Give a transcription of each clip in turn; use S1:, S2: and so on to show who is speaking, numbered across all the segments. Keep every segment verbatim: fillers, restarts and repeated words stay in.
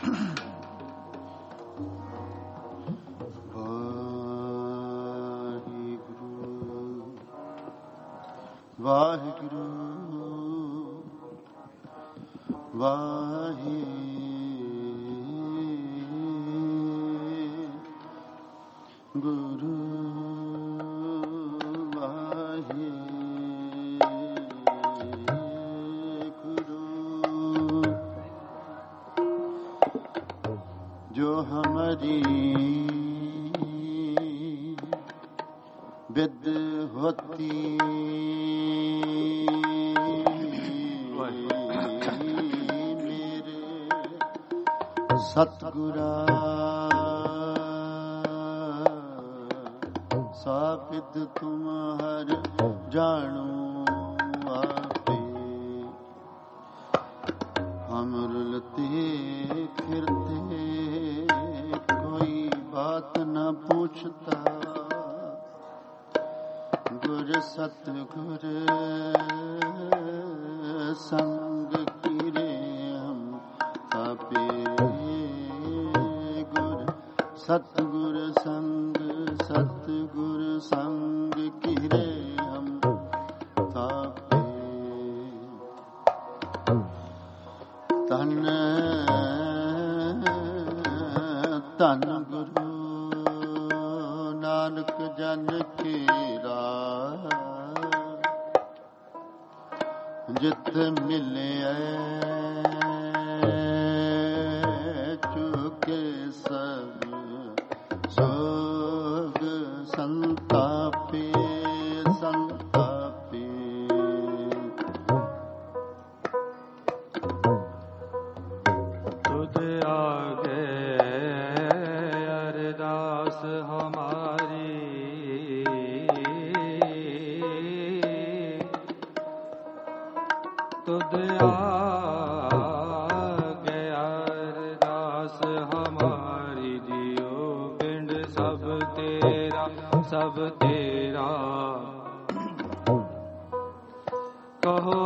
S1: ਵਾਹਿਗੁਰੂ ਵਾਹਿਗੁਰੂ ਵਾਹਿਗੁਰੂ ਜੋ ਹਮਾਰੀ ਵਿਦ ਹੋਤੀ ਸਤਿਗੁਰਾ ਸਾਬਿਦ ਤੁਮਹਰ ਜਾਣੂ ਆਪੇ ਹਮਰ ਲਤੇ ਫਿਰਤੇ ਕੋਈ ਬਾਤ ਨ ਪੁੱਛਤਾ ਗੁਰ ਸਤਿਗੁਰ ਸੰਗ ਕੀਰੇ ਹਮ ਆਪੇ ਸਤਿਗੁਰ ਸੰਗ ਸਤਿਗੁਰ ਸੰਗ ਕੀਰੇ ਹਮ ਥਾਪੇ ਤਨ ਤਨ ਗੁਰੂ ਨਾਨਕ ਜਨ ਕੇਰਾ ਜਿਤ ਮਿਲਿਆ ਚੁਕੇ ਸਭ ਸੋਗ ਸੰਤਾਪੇ ਸੰਤਾਪੇ
S2: ਤੁਧ ਆਗੇ ਅਰਦਾਸ ਹਮਾਰੀ ਤੁਧ ਆਗੇ ਅਰਦਾਸ ਹਮਾਰੀ ਜਿਉ ਪਿੰਡ ਸਭ ਤੇਰਾ ਸਭ ਤੇਰਾ ਕਹੋ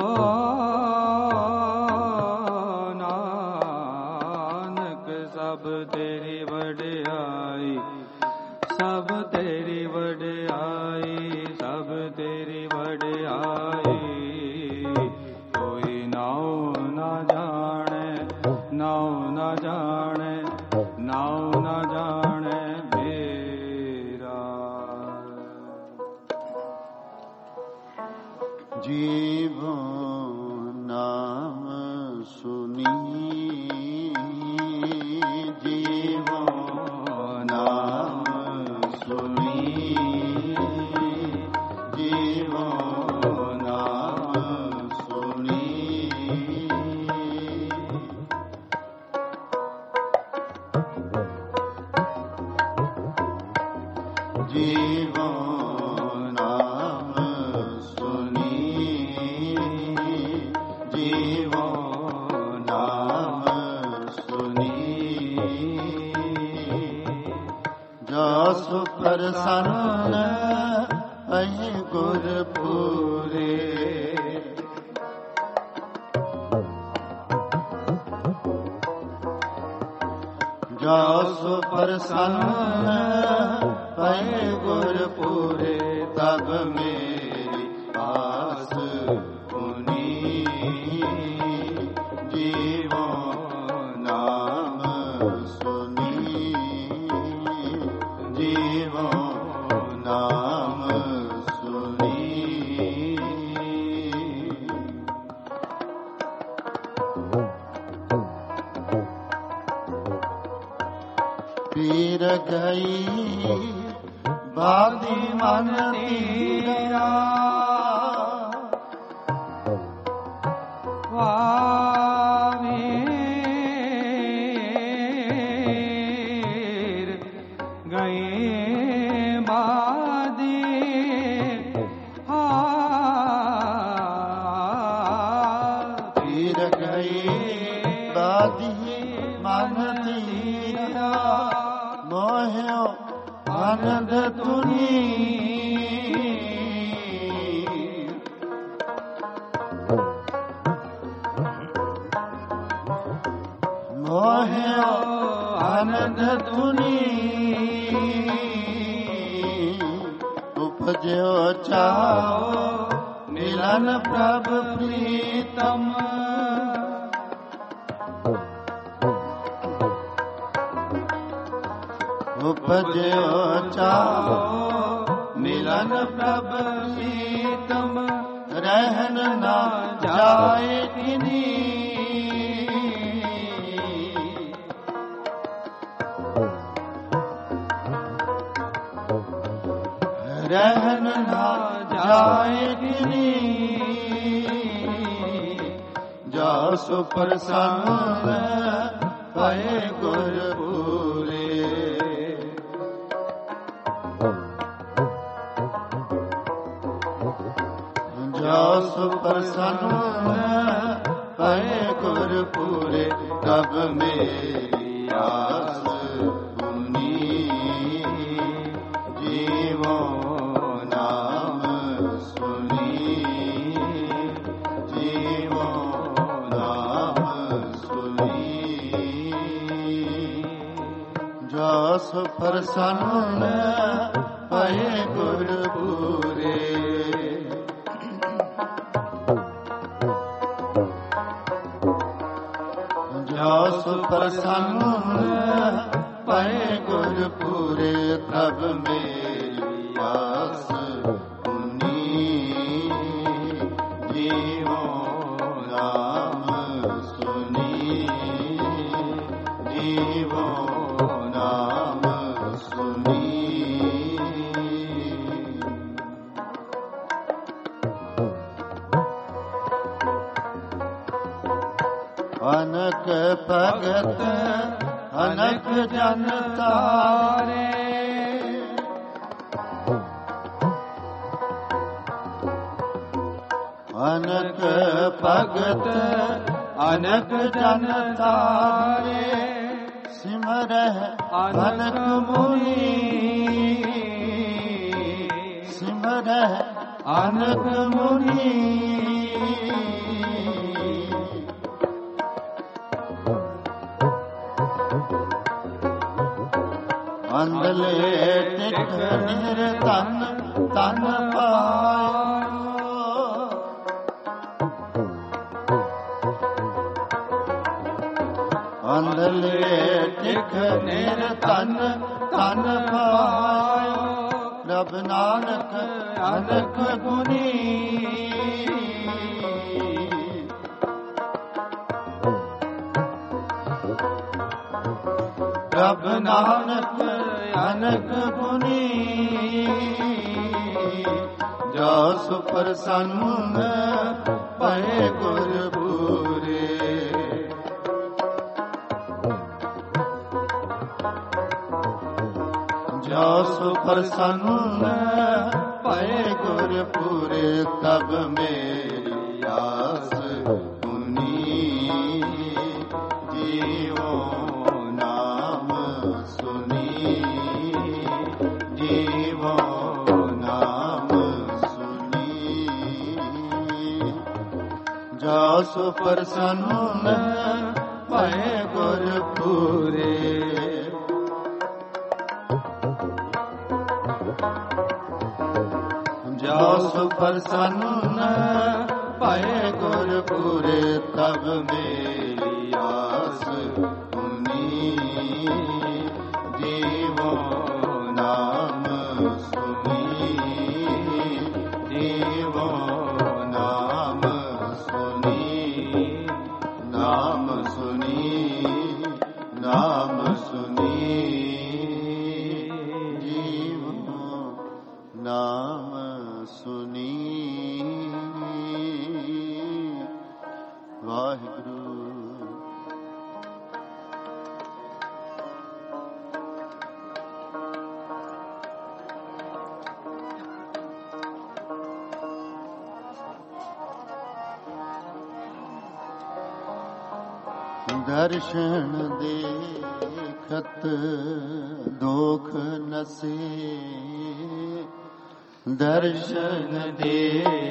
S2: ਨਾਨਕ ਸਭ ਤੇਰੀ ਵਡਿਆਈ ਸਭ ਤੇਰੀ ਵਡਿਆਈ ਸਭ ਤੇਰੀ ਵਡਿਆਈ ਕੋਈ ਨਾਉ ਨਾ ਜਾਣੈ ਨਾਉ ਨਾ ਜਾਣੈ ਨਾਉ ਨਾ ਜਾਣੈ ਮੇਰਾ
S1: ਜੀਵੋ ਨਾਮ ਸੁਨੀ ਜੀਵੋ ਨਾਮ ਸੁਨੀ ਜੀਵੋ ਨਾਮ ਸੁਨੀ ਜੀਵੋ ਨਾਮ ਸੁਨੀ ਜੀਵੋ ਨਾਮ ਸੁਨੀ ਜਸ ਪ੍ਰਸੰਨ ਅਹਿ ਗੁਰ ਪੂਰੇ ਜਸ ਪ੍ਰਸੰਨ ਅਹਿ ਗੁਰ ਪੂਰੇ ਤਬ ਮੇਰੀ ਆਸ ਪੁਨੀ ਜੀਵੋ ਨਾਮ ਸੁਨੀ ਜੀਵੋ ਨਾਮ ਸੁਨੀ ਪੀਰ ਗਈ ਬਾਦੀ ਮਨ ਤੀਰਾ
S2: ਵਾਵੀਰ ਗਏ ਬਾਦੀ ਹਾ
S1: ਪੀਰ ਗਈ ਬਾਦੀ ਮਨ ਤੀਰਾ ਮੋਹਿਓ ਆਨੰਦ ਤੁਨੀ ਮੋਹਿਓ ਆਨੰਦ ਧੁਨੀ ਉਪਜਿਓ ਚਾਓ ਮਿਲਨ ਪ੍ਰਭ ਪ੍ਰੀਤਮ ਉਪਜਿਓ ਚਾਓ ਮਿਲਨ ਪ੍ਰਭ ਪ੍ਰੀਤਮ ਰਹਿਨ ਨਾ ਜਾਏ ਤਿਨੀ ਰਹਿਨ ਨਾ ਜਾਏ ਤਿਨੀ ਜਾ ਸੋ ਪ੍ਰਸੰਨ ਪਏ ਗੁਰ ਪੂਰੇ ਜਾ ਸੋ ਪ੍ਰਸੰਨ ਪਏ ਗੁਰ ਪੂਰੇ ਤਬ ਮੇਰੀ ਆਸ ਪੁੰਨੀ ਜੀਵੋ ਨਾਮ ਸੁਨੀ ਜੀਵੋ ਨਾਮ ਸੁਨੀ ਜਾ ਸੋ ਪ੍ਰਸੰਨ ਪਏ ਗੁਰ ਪੂਰੇ ਜਾ ਸੋ ਪ੍ਰਸੰਨ ਪਏ ਗੁਰ ਪੂਰੇ ਤਬ ਮੇਰੀ ਆਸ ਪੁੰਨੀ ਜੀਵੋ ਨਾਮ ਸੁਨੀ ਜੀਵੋ ਨਾਮ ਸੁਨੀ ਅਨਕ ਭਗਤ ਅਨਕ ਜਨ ਤਾਰੇ ਅਨਕ ਭਗਤ ਅਨਕ ਜਨ ਤਾਰੇ ਸਿਮਰਹਿ ਅਨਕ ਮੁਨੀ ਸਿਮਰਹਿ ਅਨਕ ਮੁਨੀ ਅੰਧਲੇ ਟਿਕ ਨਿਰ ਤਨ ਤਨ ਪਾਇਓ ਅੰਧਲੇ ਟਿਕ ਨਿਰ ਤਨ ਤਨ ਪਾਇਓ ਪ੍ਰਭ ਨਾਨਕ ਅਨਕ ਗੁਨੀ ਪ੍ਰਭ ਨਾਨਕ ਅਨਕ ਗੁਨੀ ਜਾ ਸੋ ਪ੍ਰਸੰਨ ਪਏ ਗੁਰ ਪੂਰੇ ਜਾ ਸੋ ਪ੍ਰਸੰਨ ਪਏ ਗੁਰ ਪੂਰੇ ਤਬ ਮੇਰੀ ਆਸ ਪੁੰਨੀ ਜੀਵੋ ਨਾਮ ਸੁਨੀ ਜੀਵੋ ਨਾਮ ਸੁਨੀ ਜਾ ਸੋ ਪ੍ਰਸੰਨ ਪਏ ਗੁਰ ਪੂਰੇ ਜਾ ਸੋ ਪ੍ਰਸੰਨ ਪਏ ਗੁਰ ਪੂਰੇ ਤਬ ਮੇਰੀ ਆਸ ਪੁੰਨੀ ਜੀਵੋ ਨਾਮ ਸੁਨੀ ਜੀਵੋ ਨਾਮ ਸੁਨੀ ਨਾਮ ਸੁਨੀ ਨਾਮ ਸੁਨੀ ਜੀਵੋ ਨਾਮ ਸੁਨੀ ਵਾਹਿਗੁਰੂ ਦਰਸ਼ਨ ਦੇਖਤ ਦੋਖ ਨਸੇ ਦਰਸ਼ਨ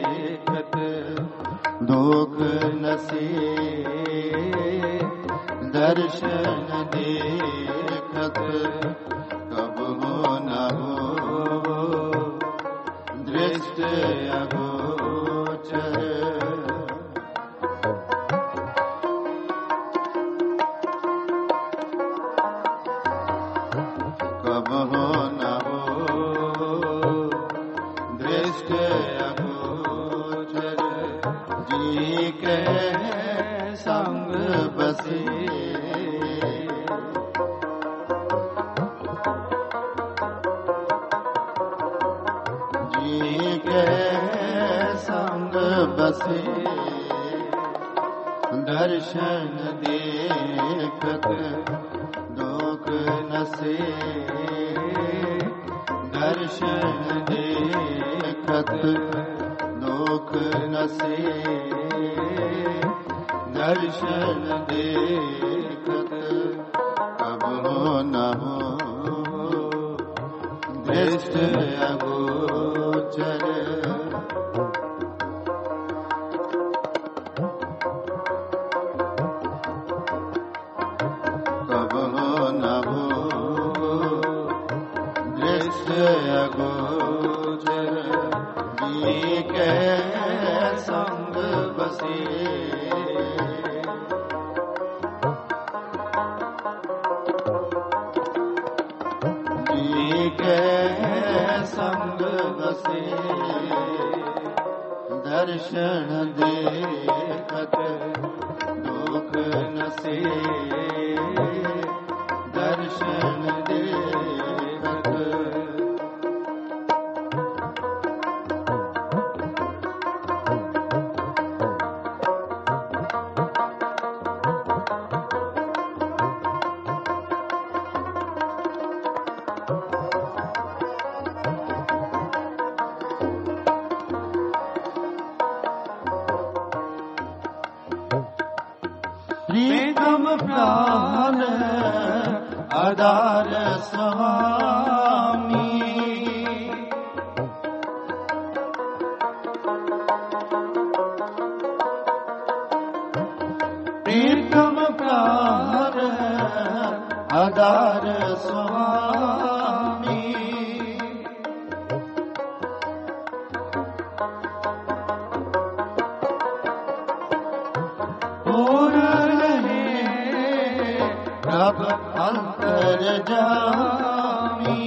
S1: ਦੇਖਤ ਦੋਖ ਨਸੇ दर्शन देखत कब हो न हो दृष्ट अगोचर। कब हो न हो दृष्ट अगोचर। जी के संग बसे जी के संग बसे दर्शन देखत दुख नसे। दर्शन देखत दुख नसे। दर्शन देखत कब हो न हो दृष्ट अगोचर। कब हो न हो दृष्ट अगोचर। जी के संग बसे जी के संग बसे दर्शन देखत दुख नसे। दर्शन देखत प्रीतम प्राण आधार स्वामी। प्रीतम प्राण आधार स्वामी। अब अंतर जामी।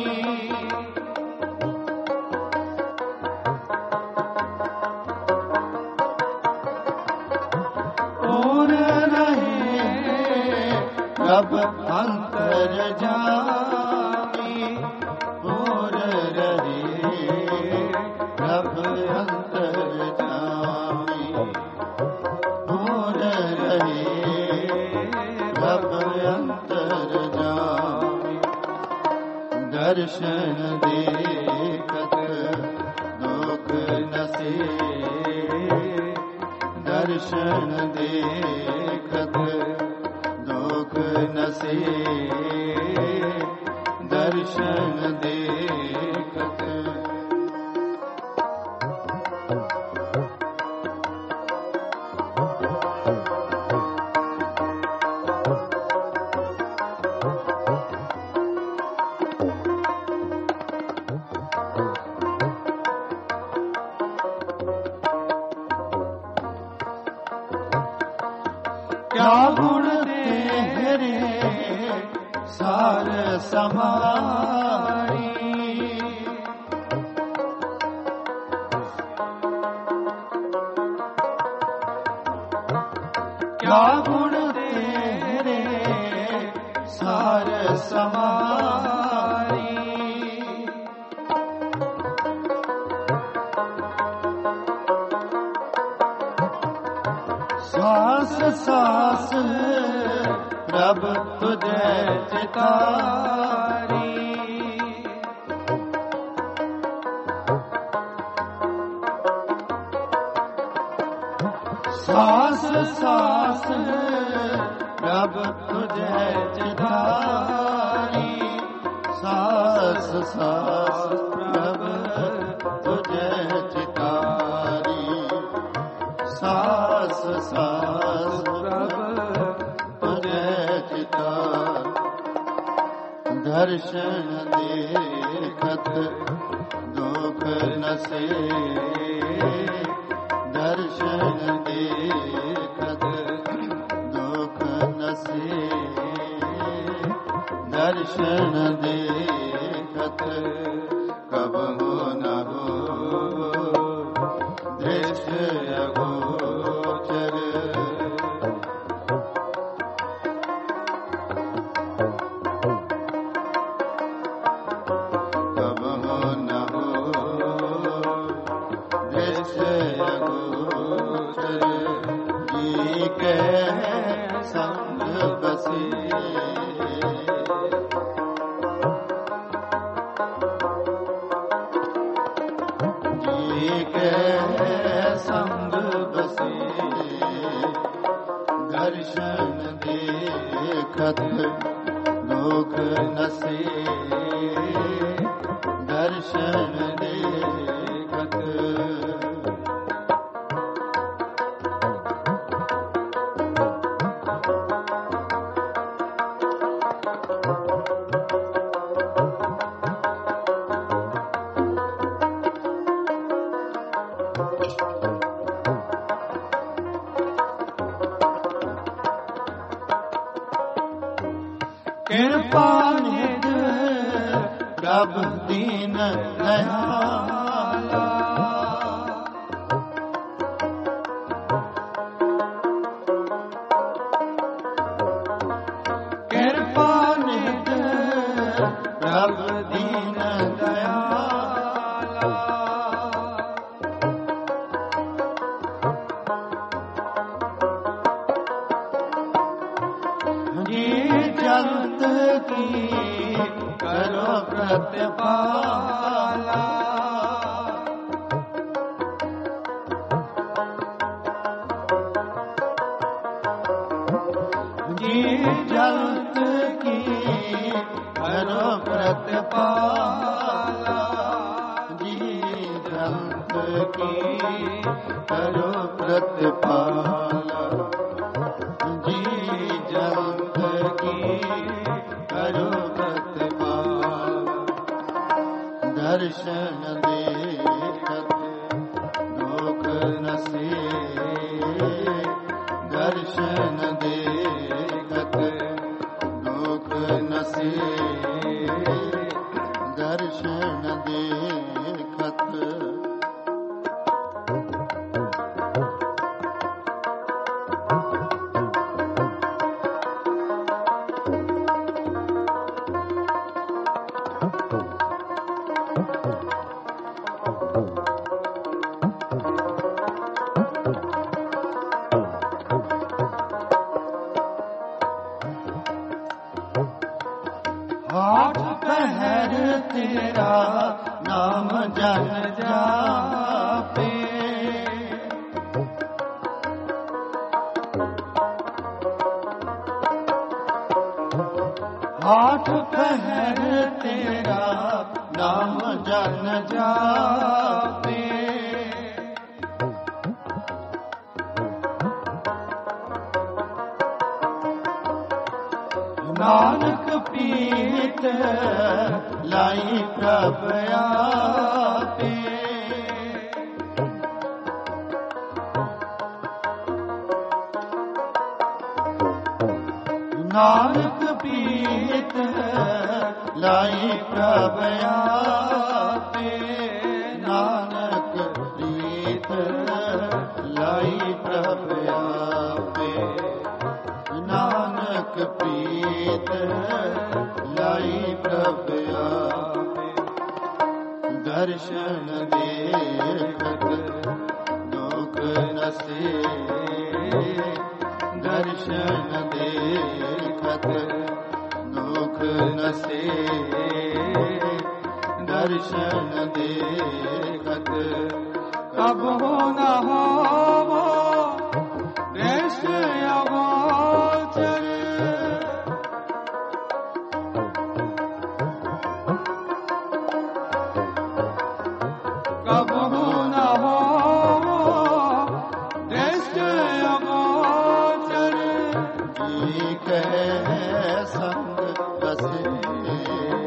S1: और रहे अब अंतर जामी। और रहे अब अंतर जामी। और रहे अब अंतर जामी। दर्शन देखत दुख नसे। दर्शन देखत दुख नसे। दर्शन देखत क्या गुण तेरे सार समारी। क्या गुण तेरे सार समारी। सांस सांस प्रभ तुझे चितारी। सांस सांस प्रभ तुझे चितारी। सांस सांस प्रभ तुझे चितारी। सांस सांस प्रभ तुझे दर्शन देखत दुख नसे, दर्शन देखत दुख नसे, दर्शन देखत कबहु न हो दृश्य अगोचर। कबहु न हो दृश्य अगोचर, जी के संग बसे, संग बसे, दर्शन देखत दुख नसे, दर्शन देखत। कृपा निध प्रभु दीन दयाला, कृपा निध प्रभु दीन दयाला, जी जगत की करो प्रतिपाला, जी जगत की करो प्रतिपाला, जी जगत की करो प्रतिपाला, जी जगत की करो प्रतिपाला, दर्शन देखत दुख नसे, दर्शन देखत दुख नसे, दर्शन देखत। आठ पहर तेरा नाम जन जापे, आठ पहर तेरा नाम जन जापे, नानक पीत लाई प्रभ आपे, नानक पीत लाई प्रभ आपे, नानक पीत लाई प्रभ आपे, नानक प्रीत लाई प्रभ आपे, दर्शन देखत दुख नसे, दर्शन देखत दुख नसे, दर्शन देखत कबहु न होवो दृश्य अगोचर। कबहु न होवो दृश्य अगोचर, जी कहे संग बसे,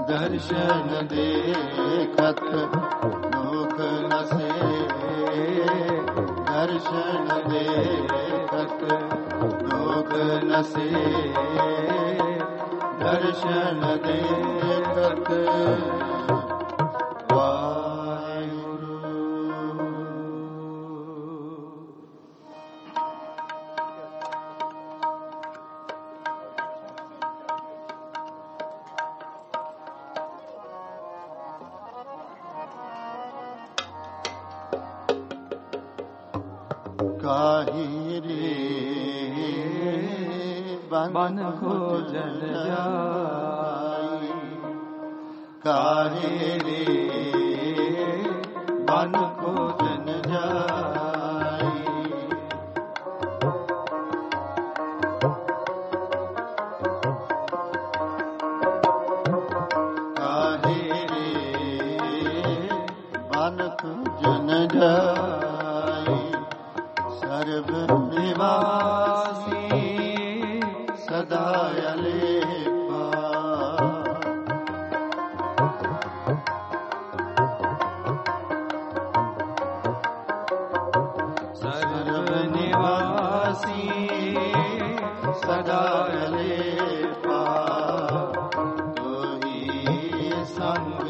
S1: दर्शन देखत दुख नसे, दर्शन देखत दुख नसे, दर्शन देखत वाहिगुरु। काहि रे बन खोजन जाई, काहे रे बन खोजन जाई, काहे रे बन खोजन जाई, सर्व निवासी सदा अलेपा, सर्व निवासी सदा अलेपा, तोहि संग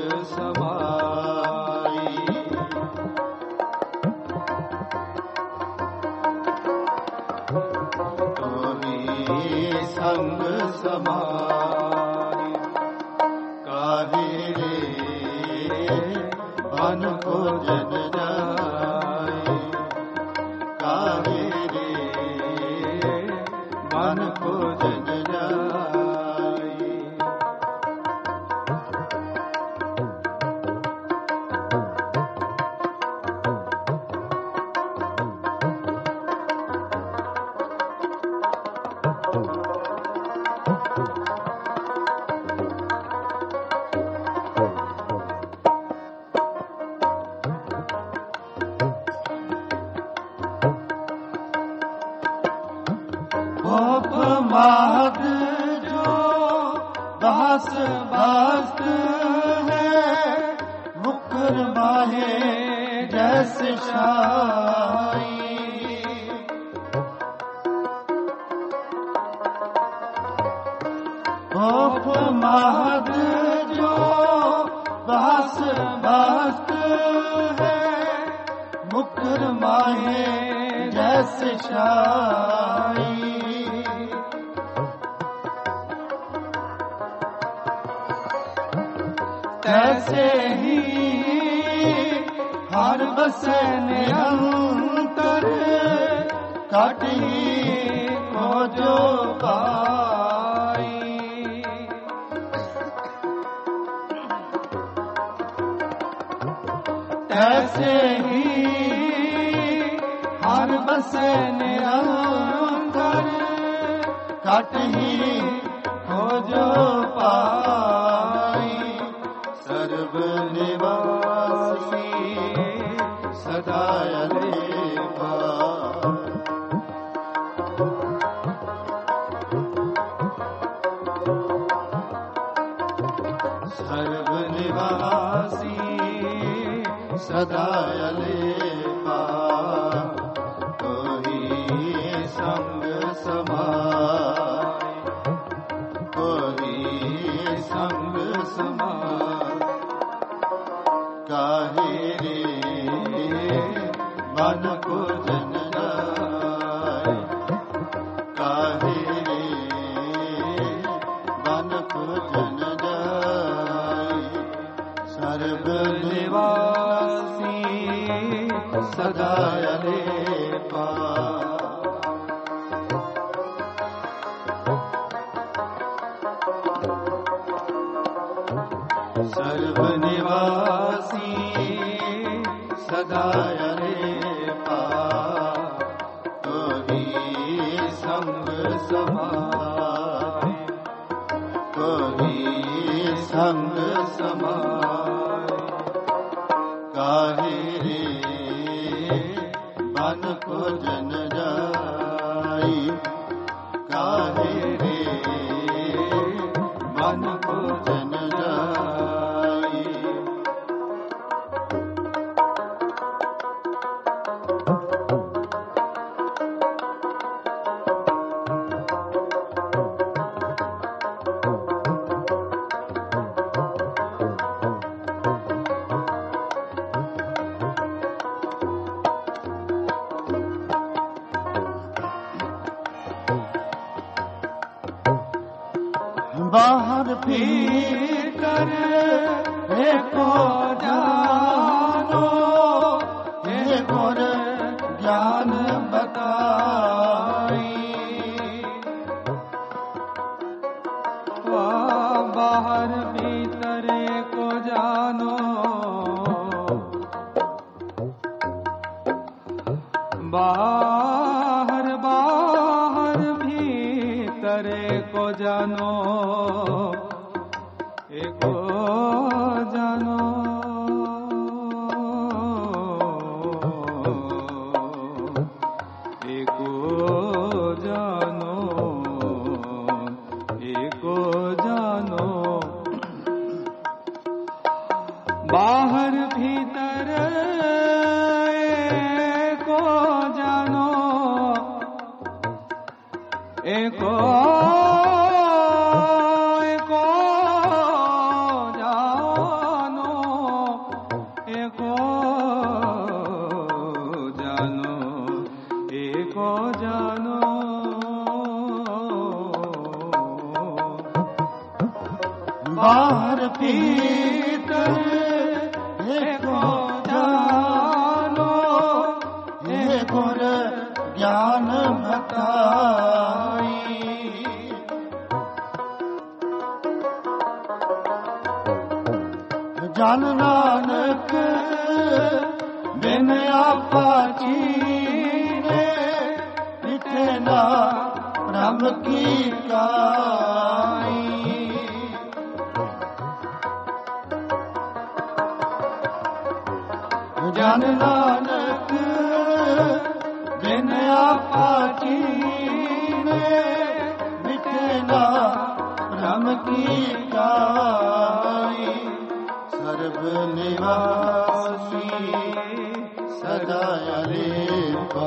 S1: समाई, संग समाई, काहे रे बन खोजन जाई, काहे रे बन खोजन जाई, महद जो दास भक्त है, मुकर माहे जैसे शाई, गोप महद जो दास भक्त है, मुकर माहे जैसे शाई, तैसे ही हर बसे निरंतर, काटी को जो पाई, तैसे ही हर बसे निरंतर, काटी को जो पाई, सर्व निवासी सदा अलेपा, सर्व निवासी सदा अलेपा, कोई संग समाई, कोई संग समाई, काहे रे मन को जन जाई, काहे रे मन को जन जाई, सर्व निवासी सदा अलेपा, सर्व निवासी सदा अलेपा, कोई संग समाई, कोई संग समाई, काहे रे मन को जन जाई, काहे रे मन को जन जाई,
S2: भीतर एको जानो,
S1: हे गुर ज्ञान बताई।
S2: बाहर भीतर को जानो, बाहर बाहर भीतर को जानो, एको जानो, एको जानो, एको जानो। बाहर भीतर एको जानो, एको एको जानो, एको जानो, एको जानो।
S1: बाहर भीतर एको जानो, हे गुर ज्ञान बताई। जन नानक बिन आपा चीरे, मिटे ना ब्रह्म की काई। जन नानक बिन आपा चीरे, मिटे ना ब्रह्म की काई। सर्व निवासी सदा अलेपा,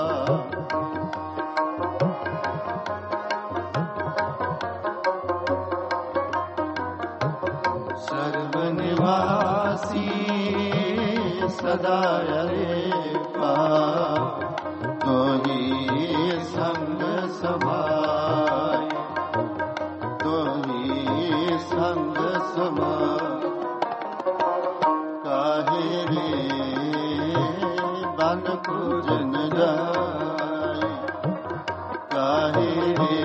S1: सर्व निवासी सदा अलेपा, तो ही संग समाय, तो ही संग समाय। काहे रे बन पूजन जाय, काहे रे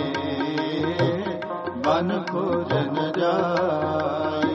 S1: बन पूजन जाय।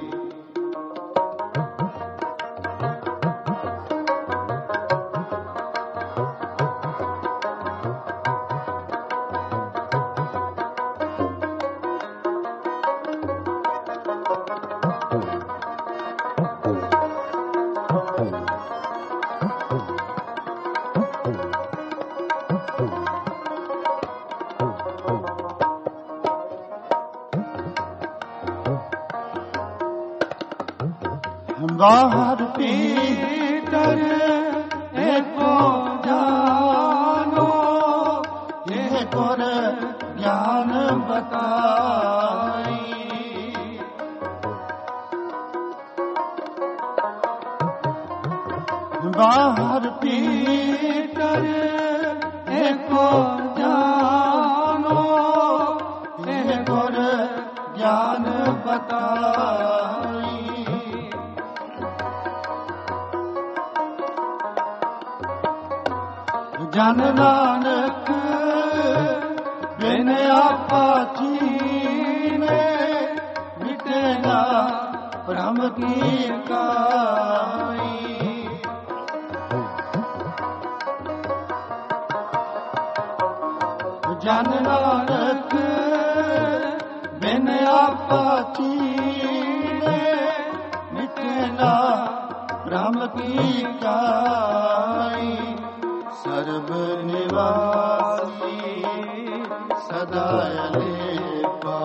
S1: बाहर भीतर एको जानो, हे गुर ज्ञान बताई। बाहर भीतर एको जानो, हे गुर ज्ञान बताई। जन नानक बिन आपा चीरे, मिटे ना ब्रह्म की काई। जन नानक बिन आपा चीरे, मिटे ना ब्रह्म की काई। सर्व निवासी सदा अलेपा,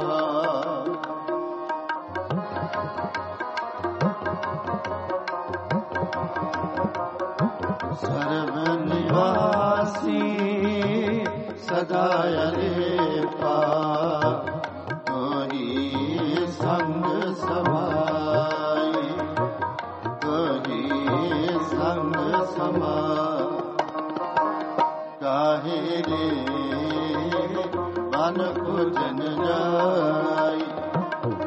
S1: सर्व निवासी सदा अलेपा, कोई संग समाय, कोई संग समाय। काहे रे बन पूजन जाय,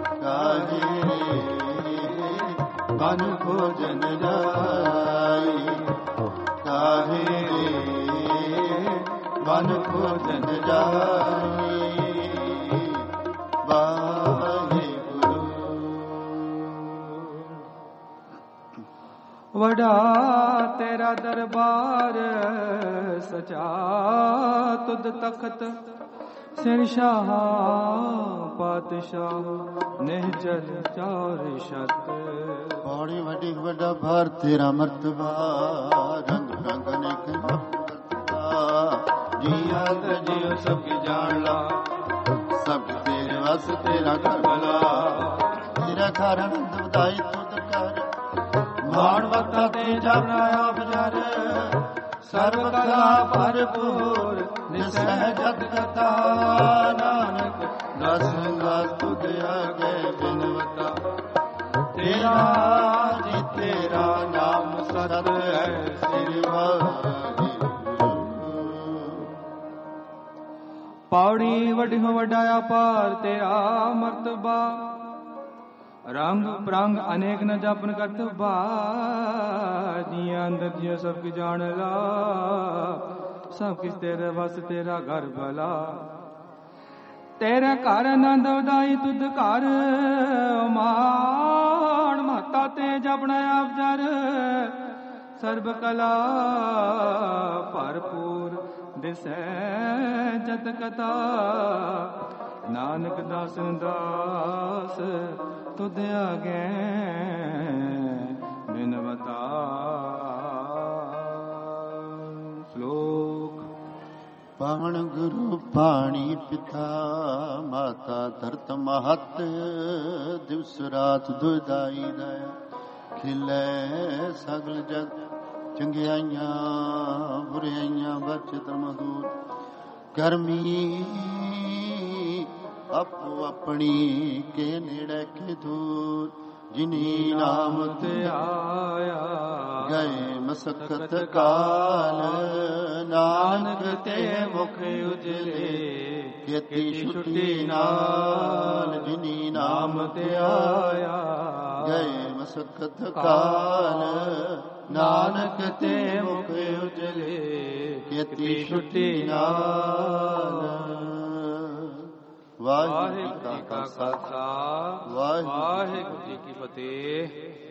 S1: ਬਨ ਭੋਜਨ ਜਾਈ ਕਾਹੇ ਬਨ ਭੋਜਨ ਜਾਈ ਵਾਹਿਗੁਰੂ।
S2: ਵਡਾ ਤੇਰਾ ਦਰਬਾਰ ਸਚਾ ਤੁਧ ਤਖਤ ਸਿਰ ਸ਼ਾਹ ਪਾਤਸ਼ਾਹ ਨਿਹਚਲ ਚਾਰ ਛਤ।
S1: ਬੜੀ ਵੱਡੀ ਵੱਡਾ ਭਾਰ ਤੇਰਾ ਮਰਤਬਾ ਰੰਗ ਰੰਗ ਅਨੇਕ ਜੀਆ ਤੇ ਜੀਉ ਸਭ ਕੀ ਜਾਣ ਲਾ ਸਭ ਤੇਰੇ ਵਸ ਤੇਰਾ ਘਰ ਭਲਾ ਤੇਰਾ ਘਰ ਆਨੰਦ ਵਧਾਈ ਤੁਧ ਕਰ ਮਾਣ ਵਕਤਾ ਤੇ ਜਪਨਾ ਆਪ ਜਰ ਸਰਬ ਕਲਾ ਭਰਪੂਰ ਨਿਸਹਿ ਜਤ ਕਥਾ ਨਾਨਕ ਦਸ ਦਾਸ ਤੁਧ ਆਗੇ ਬਿਨਵਤਾ ਤੇਰਾ ਜੀ ਤੇਰਾ ਨਾਮ ਸਤ ਹੈ ਸ੍ਰੀ ਵਾਹਿਗੁਰੂ।
S2: ਪੌੜੀ ਵੱਡਿਓ ਵੱਡਾ ਅਪਾਰ ਤੇਰਾ ਮਰਤਬਾ ਰੰਗ ਪ੍ਰੰਗ ਅਨੇਕ ਨ ਜਪਨ ਕਰਤਬਾ ਜੀਆਂ ਅੰਦਰ ਜੀਉ ਸਭ ਕੀ ਜਾਣ ਲਾ ਸਭ ਕਿਸ ਤੇਰੇ ਵਸ ਤੇਰਾ ਘਰ ਭਲਾ ਤੇਰੇ ਘਰ ਆਨੰਦ ਵਧਾਈ ਤੁਧ ਘਰ ਮਾਣ ਮਹਤਾ ਤੇ ਜਪਣਾ ਆਪ ਜਰ ਸਰਬ ਕਲਾ ਭਰਪੂਰ ਦਿਸੈ ਜਤ ਕਥਾ ਨਾਨਕ ਦਾਸ ਦਾਸ ਤੁਧ ਆਗੇ ਬਿਨਵਤਾ। ਸ਼ਲੋਕ
S1: ਪਾਵਨ ਗੁਰੂ ਪਾਣੀ ਪਿਤਾ ਮਾਤਾ ਧਰਤ ਮਹਤ ਦਿਵਸ ਰਾਤ ਦੁਇਦਾਈ ਦਇਆ ਖਿਲੇ ਸਗਲ ਜਗ ਚੰਗਿਆਈਆਂ ਬੁਰਾਈਆਂ ਬਚਤ ਮਦੂਤ ਕਰਮੀ ਆਪੋ ਆਪਣੀ ਕੇ ਨੇੜੇ ਕੇ ਦੂਰ ਜਿਨੀ ਨਾਮ ਤੇ ਆਇਆ ਗਏ ਮਸਕਤ ਕਾਲ ਨਾਨਕ ਤੇ ਮੁਖ ਉਜਲੇ ਕੀਤੀ ਛੁੱਟੀ ਨਾਲ ਜਿਨੀ ਨਾਮ ਤੇ ਆਇਆ ਗਏ ਮਸਕਤ ਕਾਲ ਨਾਨਕ ਤੇ ਮੁਖ ਉਜਲੇ ਕੀਤੀ ਛੁੱਟੀ ਨਾਲ। ਵਾਹਿਗੁਰੂ ਜੀ ਕਾ ਖਾਲਸਾ ਵਾਹਿਗੁਰੂ ਜੀ ਕੀ ਫਤਿਹ।